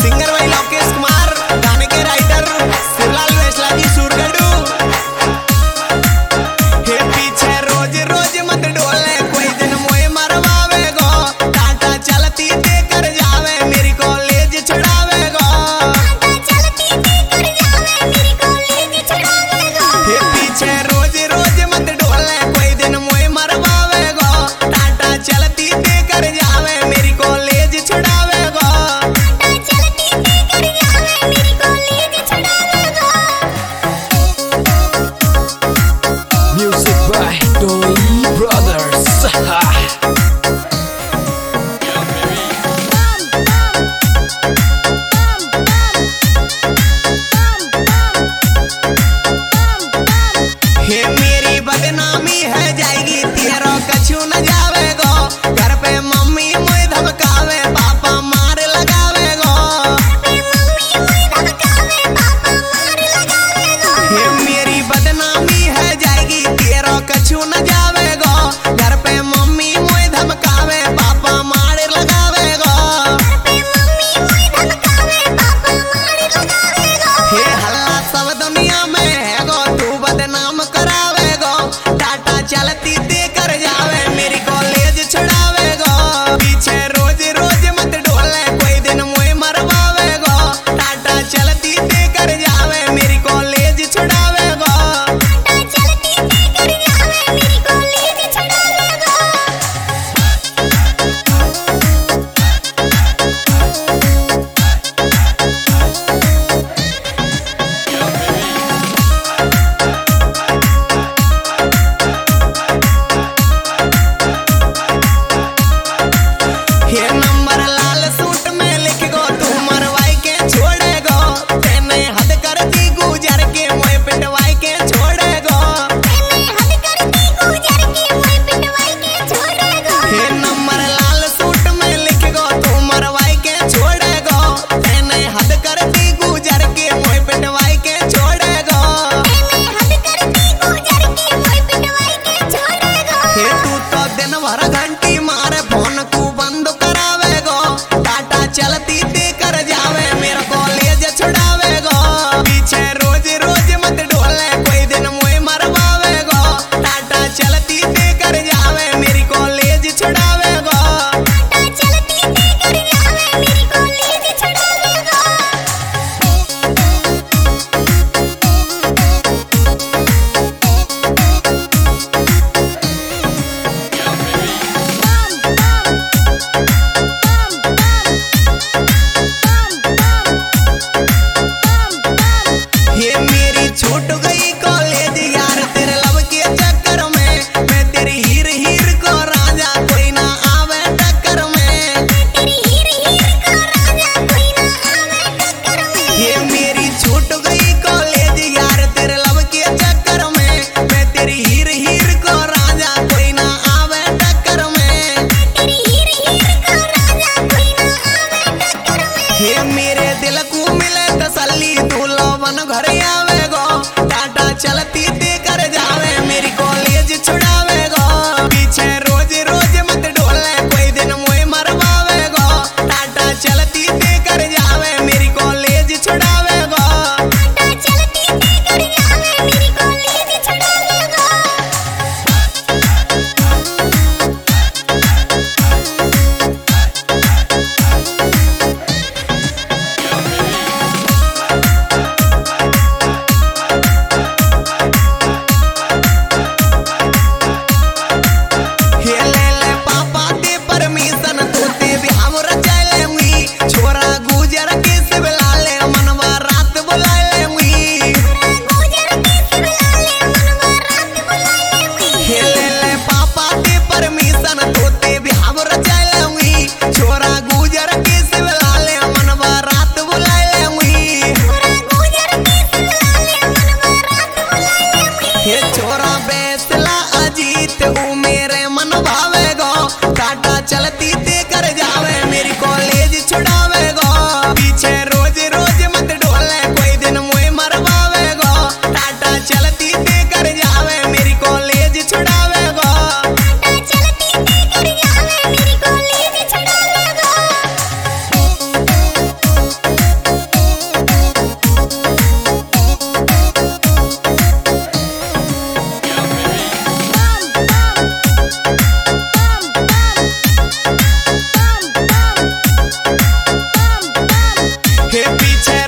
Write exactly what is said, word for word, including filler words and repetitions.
Singer भाई लोकेश कुमार, गाने के राइटर शिवलाल वैसला जी सुरगढ़। हे पीछे रोज रोज मत डोले, कोई दिन मोए मरवावे गो, टाटा चलती देकर जावे मेरी कॉलेज छुड़ावे गो। हे पीछे रोज रोज मत डोले, कोई दिन मोए मरवावे गो, टाटा चलती देकर जावे मेरी कॉलेज छुड़ावे गो। Music by Doi Brothers. हे मेरी बदनामी है जाएगी, तेरा कछु न जावेगो, घर पे मम्मी मुझे धमकावे, पापा मार लगावे गो। हे मेरी बदनामी है जाएगी, तेरा कछु न जावेगो, घर पे मम्मी मुझे धमकावे, पापा मार लगावे गो। हे हल्ला सब दुनिया में है गो, तू बदनाम करावे गो, टाटा चलती देकर जावे मेरी कॉलेज छुड़ावे गो। पीछे रोज रोज मत डोले, कोई दिन मुझे मरवावे गो, टाटा चलती देकर जावे मेरी कॉलेज छुड़ावे गो। हे नंबर लाल सूट में लिख गो, तू मरवाई के छोड़े गो, तेने हद कर दी गुजर के मोए पिटवाई के छोड़े गो। हे नंबर लाल सूट में लिख गो, तू मरवाई के छोड़े गो, तेने हद कर दी गुजर के मोए पिटवाई के छोड़े गो। हे तू तो दिन भर घंटी मारे फोन को बंद करावे गो, टाटा चलती देकर जावे मेरा कॉलेज छुड़ावे गो। पीछे रोज रोज मत डोले, कोई दिन मुझे मरवावे गो, टाटा चलती देकर जावे मेरी कॉलेज छुड़ावे गो। ये मेरी छूट गई कॉलेज यार तेरे लब के चक्कर में, मैं तेरी हीर हीर को राजा, कोई ना आवे टक्कर में। ये मेरी छूट गई कॉलेज यार तेरे लब के चक्कर में, मैं तेरी हीर हीर को राजा, कोई ना आवे टक्कर में। ये मेरे दिल को मिले तसल्ली, तू लोवन घर आवे गो, टाटा चलती देकर जावे मेरी कॉलेज छुड़ावे गो। पीछे रोज रोज मत डोले, कोई दिन मुझे मरवावे गो, टाटा चलती देकर जावे मेरी कॉलेज छुड़ावे गो। हे पीछे